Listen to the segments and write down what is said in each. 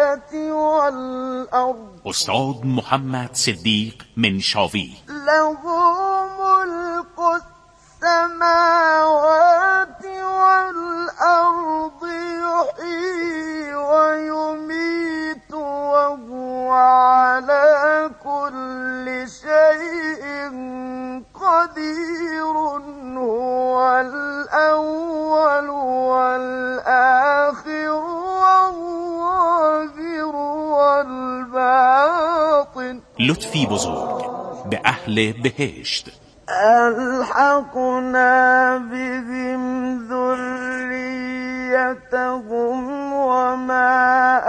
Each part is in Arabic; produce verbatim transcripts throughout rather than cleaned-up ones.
والأرض. استاد محمد صدیق منشاوی. له ملك السماوات والأرض يحيي ويميت وهو على كل شيء قدير. هو الأول والآخر والظاهر والباطن. لطفی بزرگ به اهل بهشت. ألحقنا بهم ذريتهم وما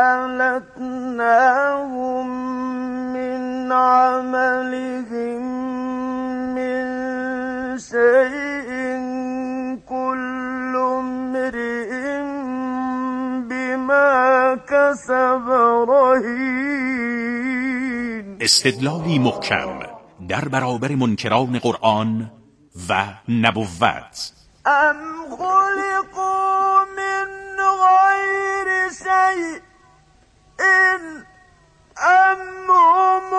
ألتناهم من عملهم من شيء. كل امرئ بما كسب رهين. استدلالی محکم در برابر منکران قرآن و نبوت. ام خلقوا من غیر شیء ام هم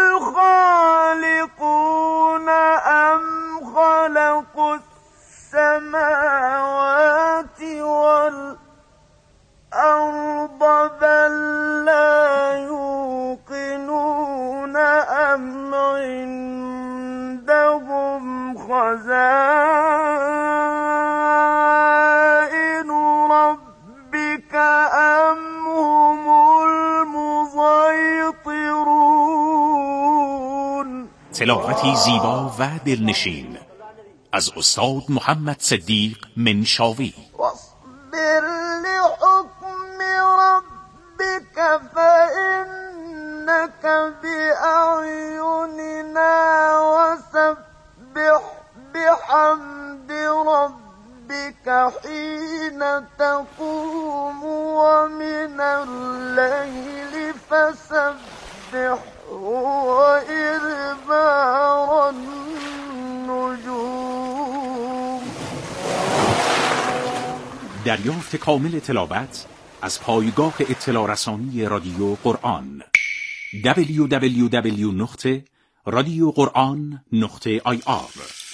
الخالقون ام خلقوا السماوات والأرض بل لا يوقنون ام عندهم خزائن ربك ام هم المسيطرون. تلاوتی زیبا و دلنشین از استاد محمد صدیق منشاوی. واصبر لحكم ربك فإنك بأعيننا وسبح بحمد ربك حين تقوم ومن الليل فسبح وإدبار النجوم. دریافت کامل تلاوت از پایگاه اطلاع رسانی رادیو قرآن دبلیو دبلیو دبلیو نقطه رادیو قرآن نقطه آی آر.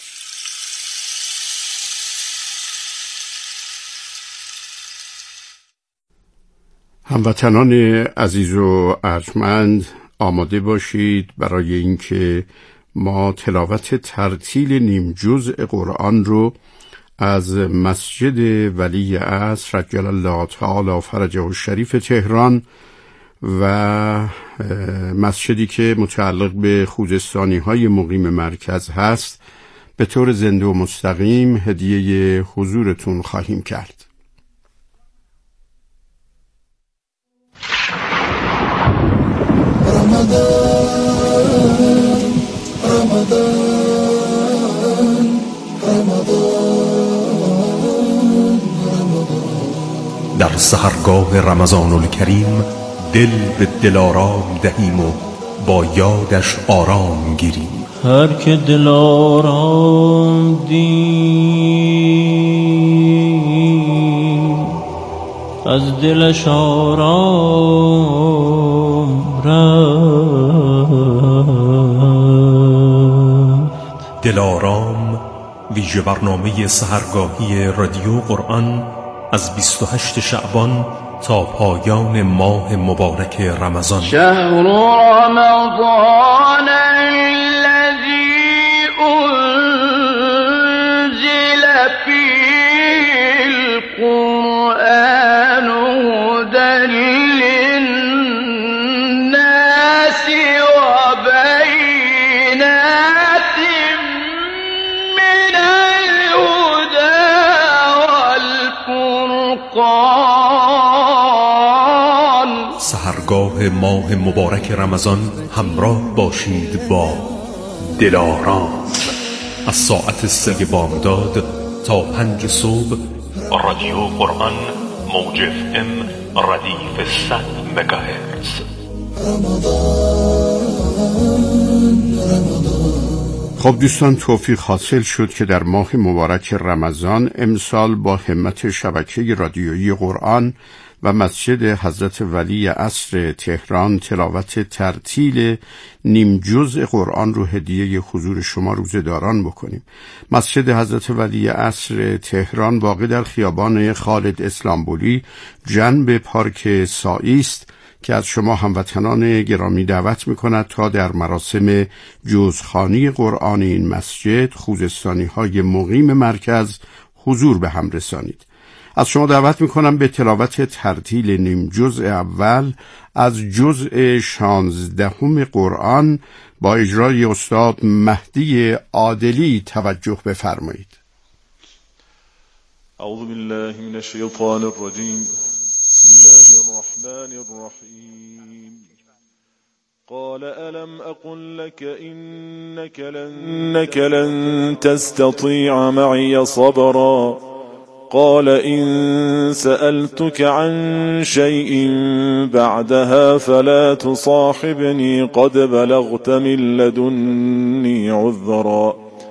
هموطنان عزیز و ارجمند، آماده باشید برای اینکه ما تلاوت ترتیل نیم جزء قرآن رو از مسجد ولی عصر عجل الله تعالی فرجه الشریف تهران و مسجدی که متعلق به خوزستانی های مقیم مرکز هست به طور زنده و مستقیم هدیه حضورتون خواهیم کرد. رمضان رمضان رمضان رمضان. در سحرگاه رمضان الکریم دل به دلارام دهیم و با یادش آرام گیریم. هر که دلارام دید از دلش آرام رفت. دلارام ویژه برنامه سحرگاهی رادیو قرآن از بیست و هشتم شعبان تا پایان ماه مبارک رمضان. شهر رمضان الذي انزل فيه القرآن هدى للناس وبينات من الهدى والفرقان. سحرگاه ماه مبارک رمضان همراه باشید با دلارام از ساعت سه بامداد تا پنج صبح. رادیو قرآن موج اف ام ردیف صد مگاهرتز. رمضان رمضان. خب دوستان، توفیق حاصل شد که در ماه مبارک رمضان امسال با همت شبکه رادیویی قرآن و مسجد حضرت ولی عصر تهران تلاوت ترتیل نیم جزء قرآن رو هدیه حضور شما روزه‌داران بکنیم. مسجد حضرت ولی عصر تهران واقع در خیابان خالد اسلامبولی جنب پارک سائی است که از شما هموطنان گرامی دعوت می‌کند تا در مراسم جزخوانی قرآن این مسجد خوزستانی‌های مقیم مرکز حضور به هم رسانید. از شما دعوت می‌کنم به تلاوت ترتیل نیم جزء اول از جزء شانزدهم قرآن با اجرای استاد مهدی عادلی توجه بفرمایید. اعوذ بالله من الشیطان الرجیم. بسم الله الرحمن الرحیم. قال ألم أقل لك إنك لن, إنك لن تستطيع معي صبرا قال إن سألتك عن شيء بعدها فلا تصاحبني قد بلغت من لدني عذرا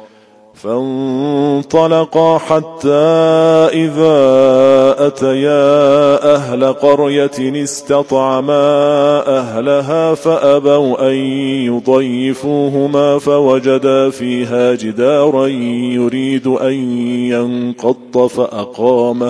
فانطلقا حتى إذا أتيا أهل قرية استطعما أهلها فأبوا أن يضيفوهما فوجدا فيها جدارا يريد أن ينقض فأقامه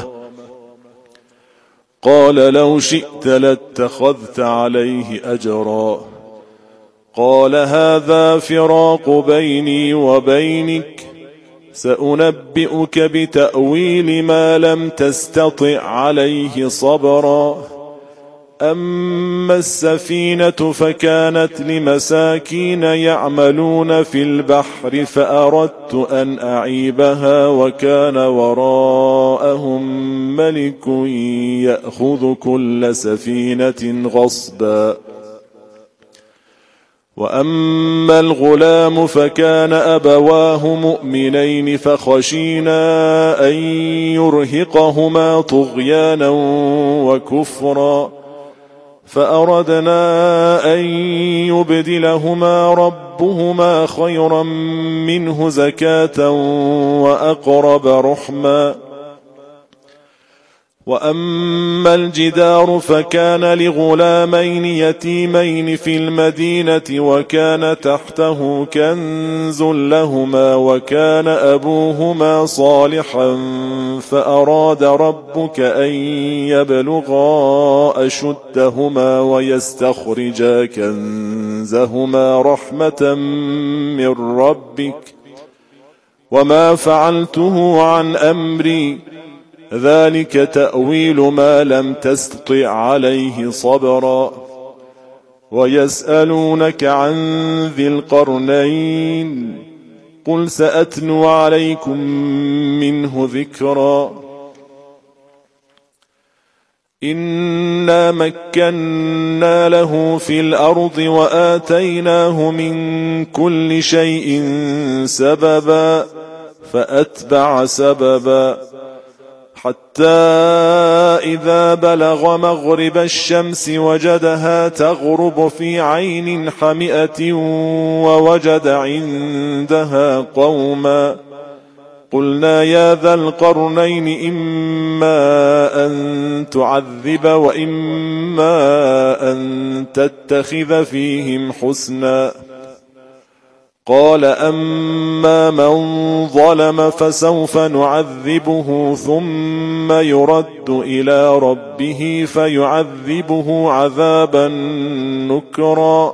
قال لو شئت لاتخذت عليه أجرا قال هذا فراق بيني وبينك سأنبئك بتأويل ما لم تستطع عليه صبرا أما السفينة فكانت لمساكين يعملون في البحر فأردت أن أعيبها وكان وراءهم ملك يأخذ كل سفينة غصبا وأما الغلام فكان أبواه مؤمنين فخشينا أن يرهقهما طغيانا وكفرا فأردنا أن يبدلهما ربهما خيرا منه زكاة وأقرب رحما وأما الجدار فكان لغلامين يتيمين في المدينة وكان تحته كنز لهما وكان أبوهما صالحا فأراد ربك أن يبلغا أشدهما ويستخرجا كنزهما رحمة من ربك وما فعلته عن أمري ذلك تأويل ما لم تستطع عليه صبرا ويسألونك عن ذي القرنين قل سأتلو عليكم منه ذكرا إنا مكنا له في الأرض وآتيناه من كل شيء سببا فأتبع سببا حتى إذا بلغ مغرب الشمس وجدها تغرب في عين حمئة ووجد عندها قوما قلنا يا ذا القرنين إما أن تعذب وإما أن تتخذ فيهم حسنا قال أما من ظلم فسوف نعذبه ثم يرد إلى ربه فيعذبه عذابا نكرا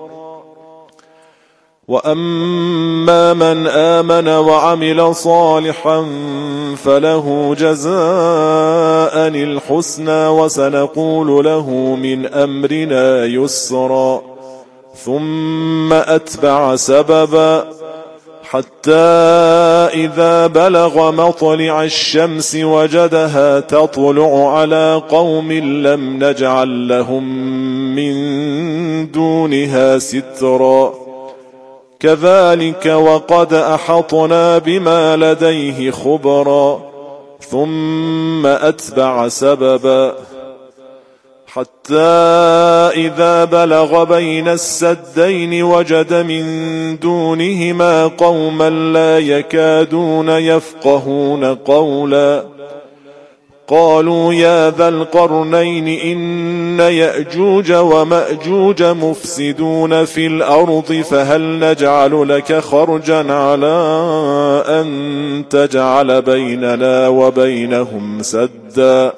وأما من آمن وعمل صالحا فله جزاء الحسنى وسنقول له من أمرنا يسرا ثم أتبع سببا حتى إذا بلغ مطلع الشمس وجدها تطلع على قوم لم نجعل لهم من دونها سترا كذلك وقد أحطنا بما لديه خبرا ثم أتبع سببا حتى إذا بلغ بين السدين وجد من دونهما قوما لا يكادون يفقهون قولا قالوا يا ذا القرنين إن يأجوج ومأجوج مفسدون في الأرض فهل نجعل لك خرجا على أن تجعل بيننا وبينهم سدا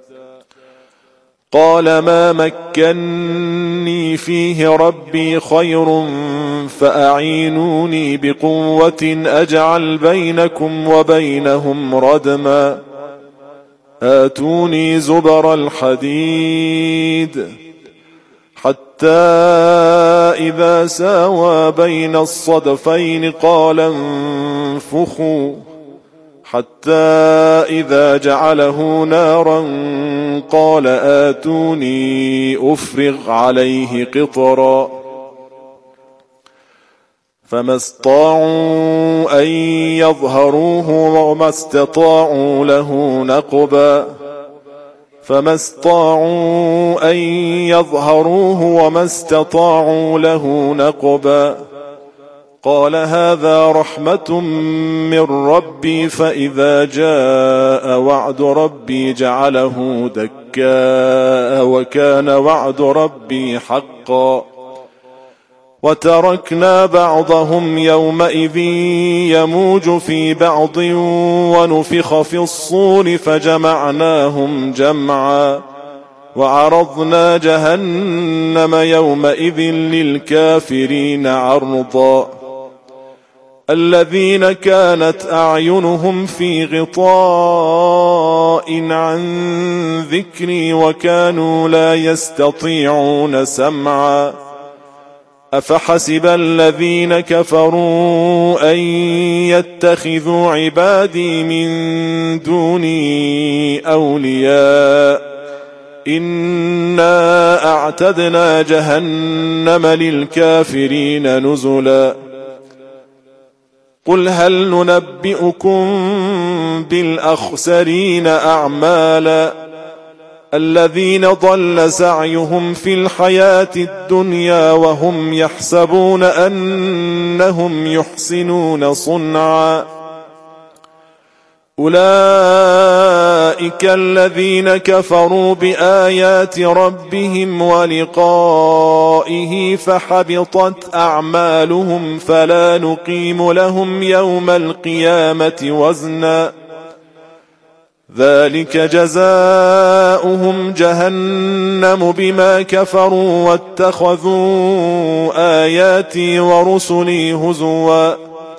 قال ما مكني فيه ربي خير فأعينوني بقوة أجعل بينكم وبينهم ردما آتوني زبر الحديد حتى إذا ساوى بين الصدفين قال انفخوا حتى إذا جعله نارا قال آتوني أفرغ عليه قطرا فما استطاعوا أن يظهروه وما استطاعوا له نقبا فما استطاعوا أن يظهروه وما استطاعوا له نقبا قال هذا رحمة من ربي فإذا جاء وعد ربي جعله دكاء وكان وعد ربي حقا وتركنا بعضهم يومئذ يموج في بعض ونفخ في الصور فجمعناهم جمعا وعرضنا جهنم يومئذ للكافرين عرضا الذين كانت أعينهم في غطاء عن ذكري وكانوا لا يستطيعون سمعا أفحسب الذين كفروا أن يتخذوا عبادي من دوني أولياء إنا أعتدنا جهنم للكافرين نزلا قل هل ننبئكم بالأخسرين أعمالا الذين ضل سعيهم في الحياة الدنيا وهم يحسبون أنهم يحسنون صنعا أولئك الذين كفروا بآيات ربهم ولقائه فحبطت أعمالهم فلا نقيم لهم يوم القيامة وزنا ذلك جزاؤهم جهنم بما كفروا واتخذوا آياتي ورسلي هزوا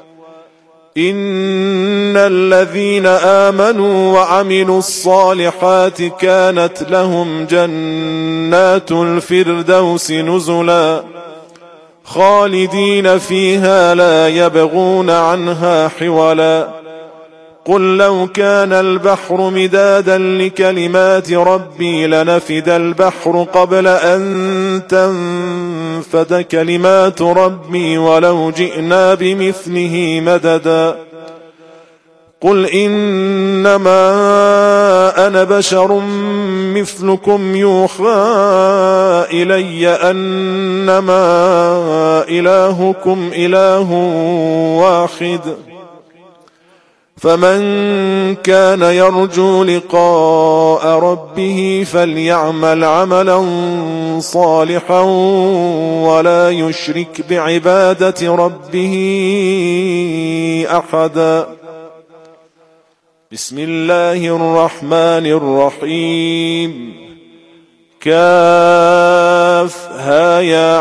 إن الذين آمنوا وعملوا الصالحات كانت لهم جنات الفردوس نزلا خالدين فيها لا يبغون عنها حولا قل لو كان البحر مدادا لكلمات ربي لنفد البحر قبل أن تنفد كلمات ربي ولو جئنا بمثله مددا قل إنما أنا بشر مثلكم يوحى إلي أنما إلهكم إله واحد فمن كان يرجو لقاء ربه فليعمل عملا صالحا ولا يشرك بعبادة ربه أحدا بسم الله الرحمن الرحيم كاف ها يا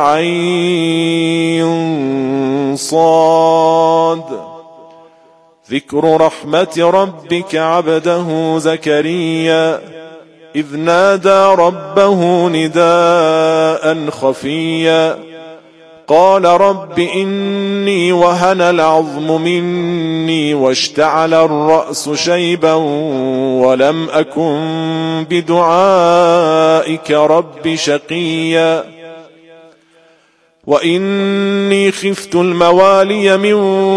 عين صاد ذكر رحمة ربك عبده زكريا إذ نادى ربه نداء خفيا قال رب إني وهن العظم مني واشتعل الرأس شيبا ولم أكن بدعائك رب شقيا وإني خفت الموالي من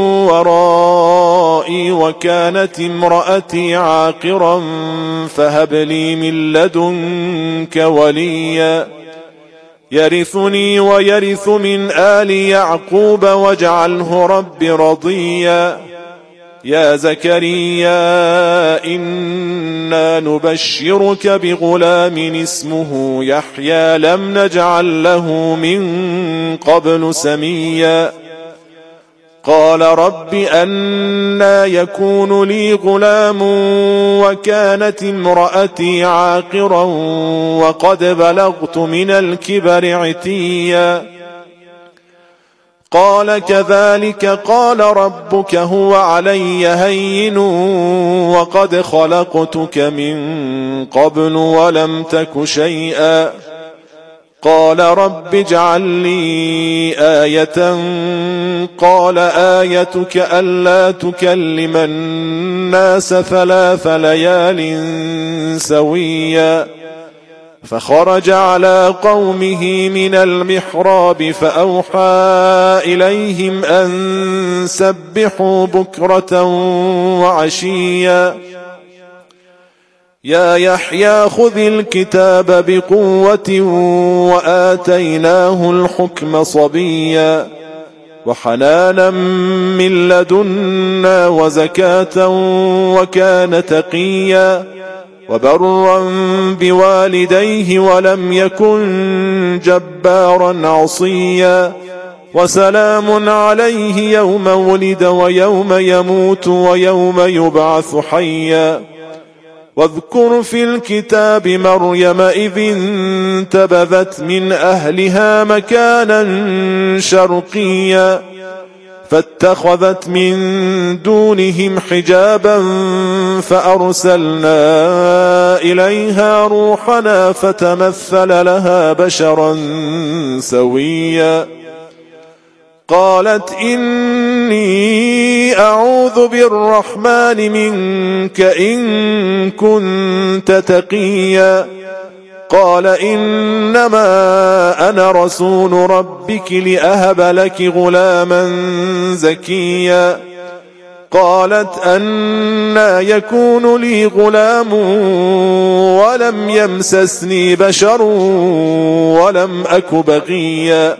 ورائي وكانت امرأتي عاقرا فهب لي من لدنك وليا يرثني ويرث من آل يعقوب واجعله رب رضيا يا زكريا إنا نبشرك بغلام اسمه يحيى لم نجعل له من قبل سميا قال رب أنى يكون لي غلام وكانت امرأتي عاقرا وقد بلغت من الكبر عتيا قال كذلك قال ربك هو علي هين وقد خلقتك من قبل ولم تك شيئا قال رب اجعل لي آية قال آيتك ألا تكلم الناس ثلاث ليال سويا فخرج على قومه من المحراب فأوحى إليهم أن سبحوا بكرة وعشيا يا يحيى خذ الكتاب بقوة وآتيناه الحكم صبيا وحنانا من لدنا وزكاة وكان تقيا وبرا بوالديه ولم يكن جبارا عصيا وسلام عليه يوم ولد ويوم يموت ويوم يبعث حيا واذكر في الكتاب مريم إذ انتبذت من أهلها مكانا شرقيا فاتخذت من دونهم حجابا فأرسلنا إليها روحنا فتمثل لها بشرا سويا قالت إني أعوذ بالرحمن منك إن كنت تقيا قال إنما أنا رسول ربك لأهب لك غلاما زكيا قالت أنى يكون لي غلام ولم يمسسني بشر ولم أك بغيا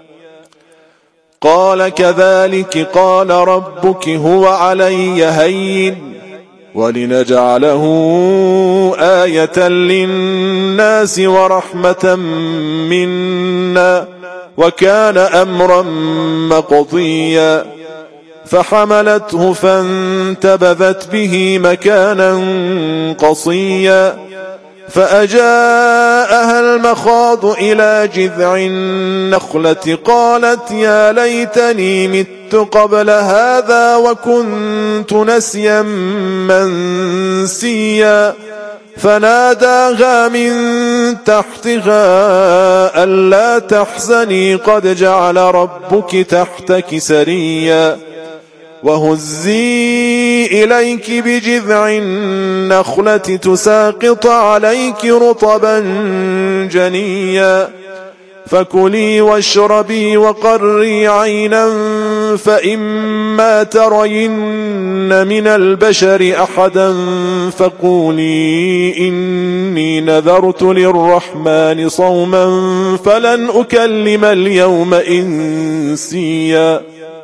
قال كذلك قال ربك هو علي هين ولنجعله آية للناس ورحمة منا وكان أمرا مقضيا فحملته فانتبذت به مكانا قصيا فأجاءها المخاض إلى جذع النخلة قالت يا ليتني مت قبل هذا وكنت نسيا منسيا فناداها من تحتها ألا تحزني قد جعل ربك تحتك سريا وهزي إليك بجذع النخلة تساقط عليك رطبا جنيا فكلي واشربي وقري عينا فإما ترين من البشر أحدا فقولي إني نذرت للرحمن صوما فلن أكلم اليوم إنسيا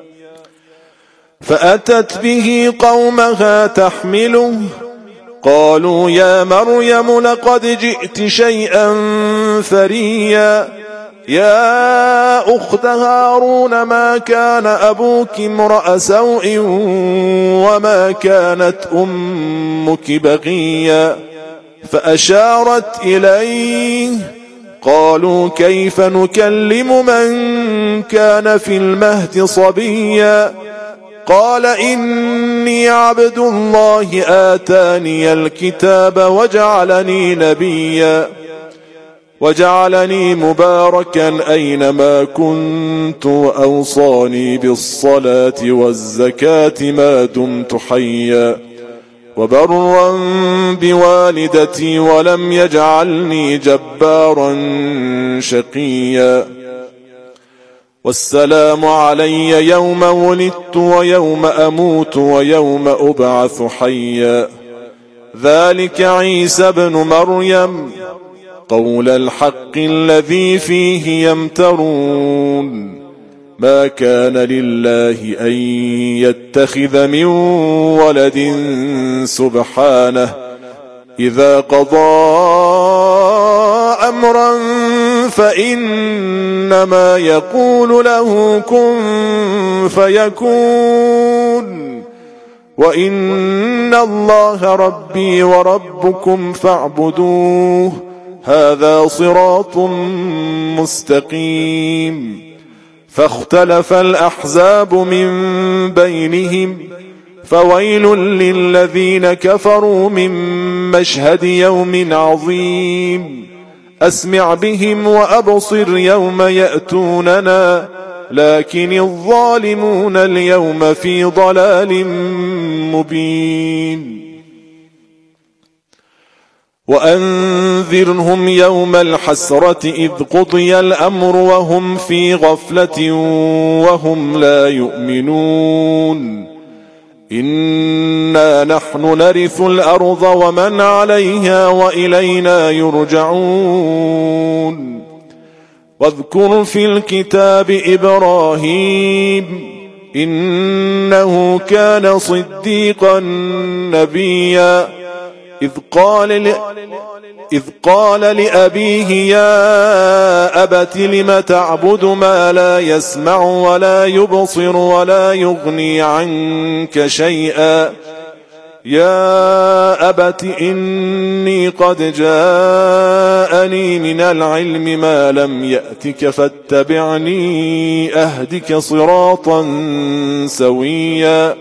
فأتت به قومها تحمله قالوا يا مريم لقد جئت شيئا فريا يا أخت هارون ما كان أبوك امرأ سوء وما كانت أمك بغيا فأشارت إليه قالوا كيف نكلم من كان في المهد صبيا قال إني عبد الله آتاني الكتاب وجعلني نبيا وجعلني مباركا أينما كنت وأوصاني بالصلاة والزكاة ما دمت حيا وبرا بوالدتي ولم يجعلني جبارا شقيا والسلام علي يوم ولدت ويوم أموت ويوم أبعث حيا ذلك عيسى بن مريم قول الحق الذي فيه يمترون ما كان لله أن يتخذ من ولد سبحانه إذا قضى أمرا فإنما يقول له كن فيكون وإن الله ربي وربكم فاعبدوه هذا صراط مستقيم فاختلف الأحزاب من بينهم فويل للذين كفروا من مشهد يوم عظيم أسمع بهم وأبصر يوم يأتوننا لكن الظالمون اليوم في ضلال مبين وأنذرهم يوم الحسرة إذ قضي الأمر وهم في غفلة وهم لا يؤمنون إنا نحن نرث الأرض ومن عليها وإلينا يرجعون واذكر في الكتاب إبراهيم إنه كان صديقا نبيا إذ قال ل... إذ قال لأبيه يا أبت لم تعبد ما لا يسمع ولا يبصر ولا يغني عنك شيئا يا أبت إني قد جاءني من العلم ما لم يأتك فاتبعني أهدك صراطا سويا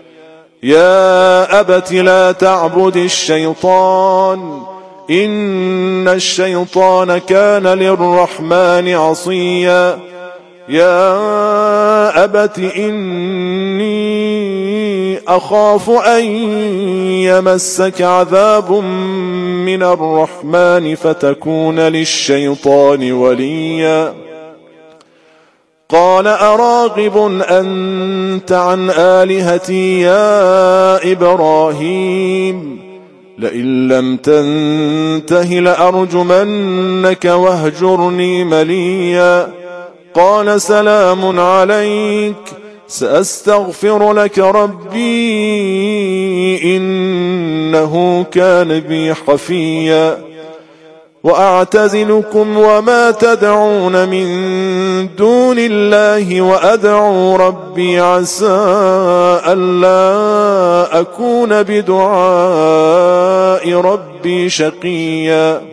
يا أبت لا تعبد الشيطان إن الشيطان كان للرحمن عصيا يا أبت إني أخاف أن يمسك عذاب من الرحمن فتكون للشيطان وليا قال أراغب أنت عن آلهتي يا إبراهيم لئن لم تنته لأرجمنك واهجرني مليا قال سلام عليك سأستغفر لك ربي إنه كان بي حفيا وأعتزلكم وما تدعون من دون الله وأدعو ربي عسى ألا أكون بدعاء ربي شقيا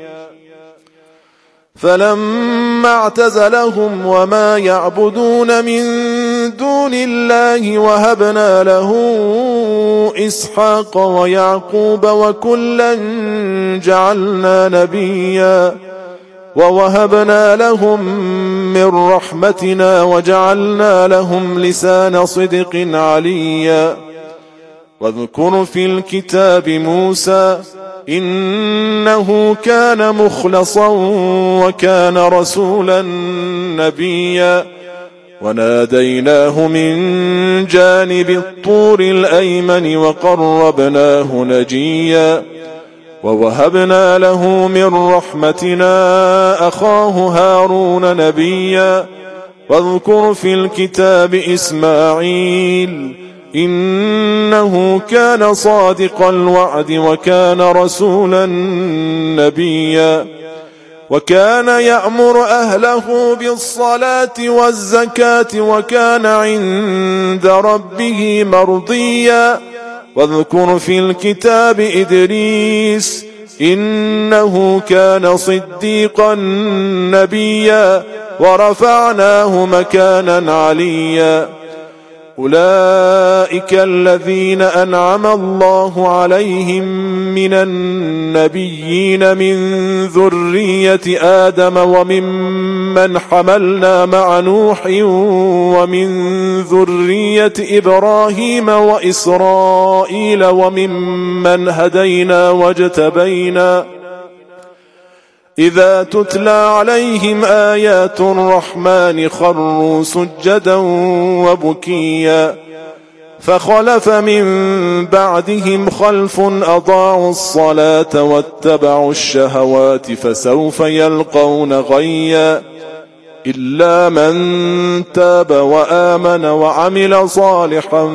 فلما اعتزلهم وما يعبدون من دون الله وهبنا له إسحاق ويعقوب وكلا جعلنا نبيا ووهبنا لهم من رحمتنا وجعلنا لهم لسان صدق عليا واذكر في الكتاب موسى إنه كان مخلصا وكان رسولا نبيا وناديناه من جانب الطور الأيمن وقربناه نجيا ووهبنا له من رحمتنا أخاه هارون نبيا واذكر في الكتاب إسماعيل إنه كان صادق الوعد وكان رسولا نبيا وكان يأمر أهله بالصلاة والزكاة وكان عند ربه مرضيا واذكر في الكتاب إدريس إنه كان صديقا نبيا ورفعناه مكانا عليا أولئك الذين أنعم الله عليهم من النبيين من ذرية آدم وممن حملنا مع نوح ومن ذرية إبراهيم وإسرائيل وممن هدينا واجتبينا إذا تتلى عليهم آيات الرحمن خروا سجدا وبكيا فخلف من بعدهم خلف أضاعوا الصلاة واتبعوا الشهوات فسوف يلقون غيا إلا من تاب وآمن وعمل صالحا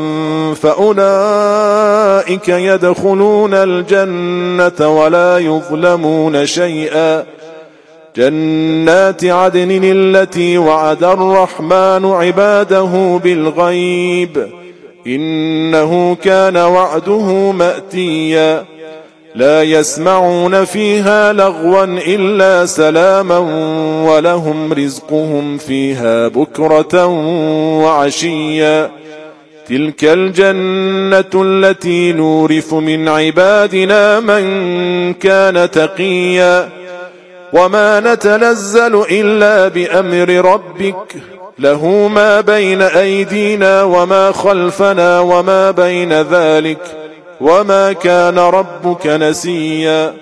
فأولئك يدخلون الجنة ولا يظلمون شيئا جنات عدن التي وعد الرحمن عباده بالغيب إنه كان وعده مأتيا لا يسمعون فيها لغوا إلا سلاما ولهم رزقهم فيها بكرة وعشيا تلك الجنة التي نورث من عبادنا من كان تقيا وما نتنزل إلا بأمر ربك له ما بين أيدينا وما خلفنا وما بين ذلك وما كان ربك نسيا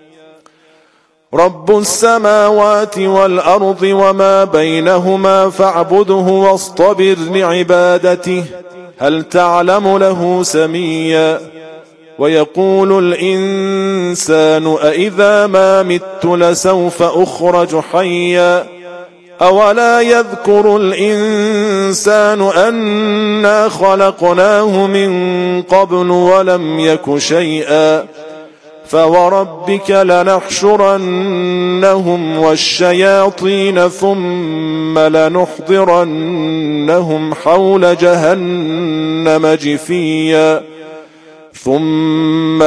رب السماوات والأرض وما بينهما فاعبده واصطبر لعبادته هل تعلم له سميا ويقول الإنسان أإذا ما مت لسوف أخرج حيا أولا يذكر الإنسان أنا خلقناه من قبل ولم يك شيئا فوربك لنحشرنهم والشياطين ثم لنحضرنهم حول جهنم جثيا ثم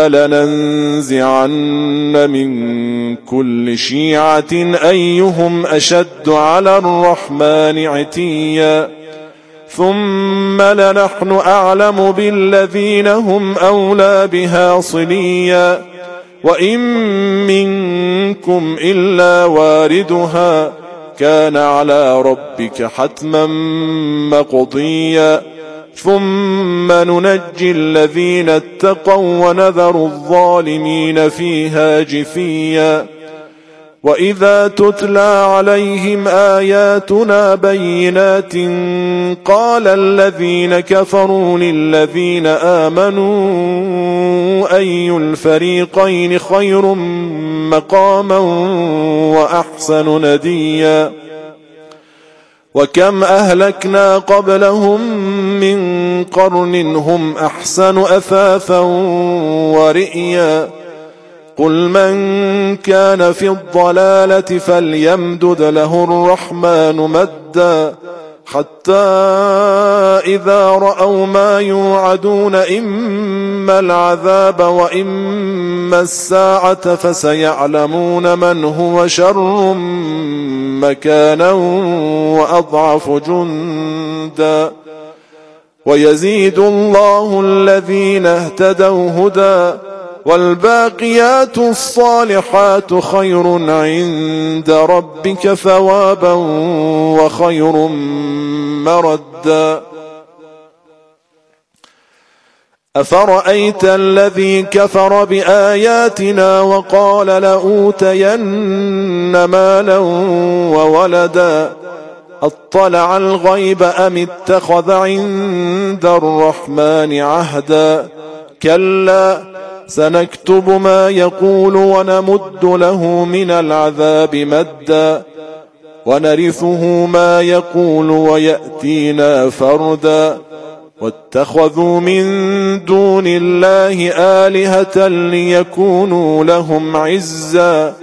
لننزعن من كل شيعة أيهم أشد على الرحمن عتيا ثم لنحن أعلم بالذين هم أولى بها صليا وإن منكم إلا واردها كان على ربك حتما مقضيا ثم ننجي الذين اتقوا ونذر الظالمين فيها جثيا وإذا تتلى عليهم آياتنا بينات قال الذين كفروا للذين آمنوا أي الفريقين خير مقاما وأحسن نديا وكم أهلكنا قبلهم من قرن هم أحسن أثاثا ورئيا قل من كان في الضلالة فليمدد له الرحمن مدا حتى إذا رأوا ما يوعدون إما العذاب وإما الساعة فسيعلمون من هو شر مكانا وأضعف جندا ويزيد الله الذين اهتدوا هدى والباقيات الصالحات خير عند ربك ثوابا وخير مردا أفرأيت الذي كفر بآياتنا وقال لأوتين مالا وولدا أطلع الغيب أم اتخذ عند الرحمن عهدا كلا سنكتب ما يقول ونمد له من العذاب مدا ونرثه ما يقول ويأتينا فردا واتخذوا من دون الله آلهة ليكونوا لهم عزا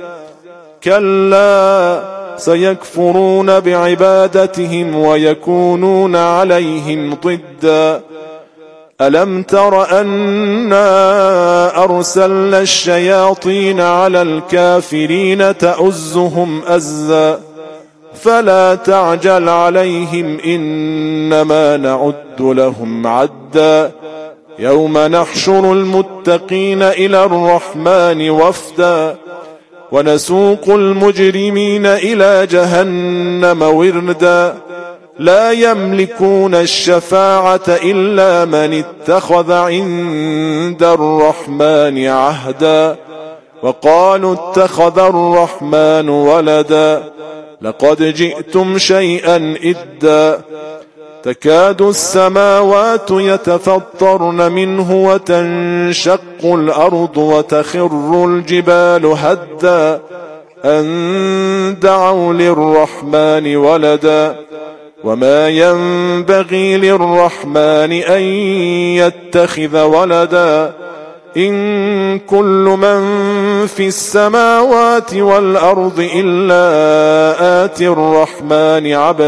كلا سيكفرون بعبادتهم ويكونون عليهم ضدا ألم تر أنا أرسلنا الشياطين على الكافرين تأزهم أزا فلا تعجل عليهم إنما نعد لهم عدا يوم نحشر المتقين إلى الرحمن وفدا ونسوق المجرمين إلى جهنم وردا لا يملكون الشفاعة إلا من اتخذ عند الرحمن عهدا وقالوا اتخذ الرحمن ولدا لقد جئتم شيئا إدا تكاد السماوات يتفطرن منه وتنشق الأرض وتخر الجبال هدا أن دعوا للرحمن ولدا وما ينبغي للرحمن أن يتخذ ولدا إن كل من في السماوات والأرض إلا آتي الرحمن عبدا